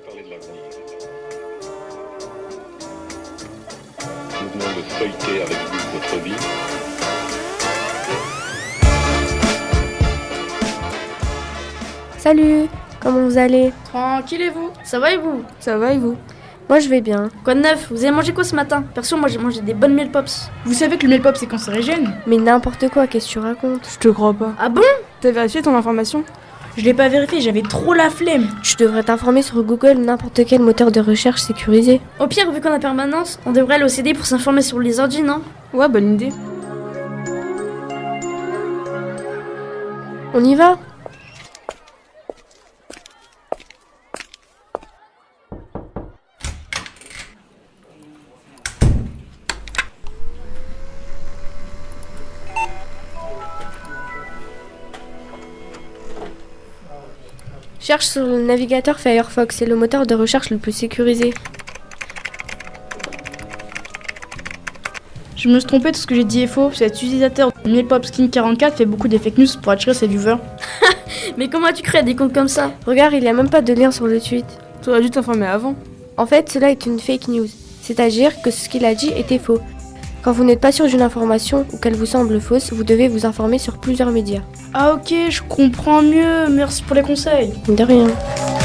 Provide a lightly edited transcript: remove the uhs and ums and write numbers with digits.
parler de l'avenir. Nous venons de feuilleter avec vous votre vie. Salut, comment vous allez? Tranquille et vous? Ça va et vous? Ça va et vous? Moi je vais bien. Quoi de neuf? Vous avez mangé quoi ce matin? Perso, moi j'ai mangé des bonnes meal pops. Vous savez que le meal pop c'est cancérigène? Mais n'importe quoi, qu'est-ce que tu racontes? Je te crois pas. Ah bon? T'as vérifié ton information? Je l'ai pas vérifié, j'avais trop la flemme. Tu devrais t'informer sur Google ou n'importe quel moteur de recherche sécurisé. Au pire, vu qu'on a permanence, on devrait aller au CD pour s'informer sur les ordi, non? Ouais, bonne idée. On y va? Cherche sur le navigateur Firefox, c'est le moteur de recherche le plus sécurisé. Je me suis trompée, tout ce que j'ai dit est faux. Cet utilisateur de MealPopSkin44 fait beaucoup de fake news pour attirer ses viewers. Mais comment as-tu créé des comptes comme ça? Regarde, il n'y a même pas de lien sur le tweet. T'aurais dû t'informer avant. En fait, cela est une fake news, c'est-à-dire que ce qu'il a dit était faux. Quand vous n'êtes pas sûr d'une information ou qu'elle vous semble fausse, vous devez vous informer sur plusieurs médias. Ah ok, je comprends mieux. Merci pour les conseils. De rien.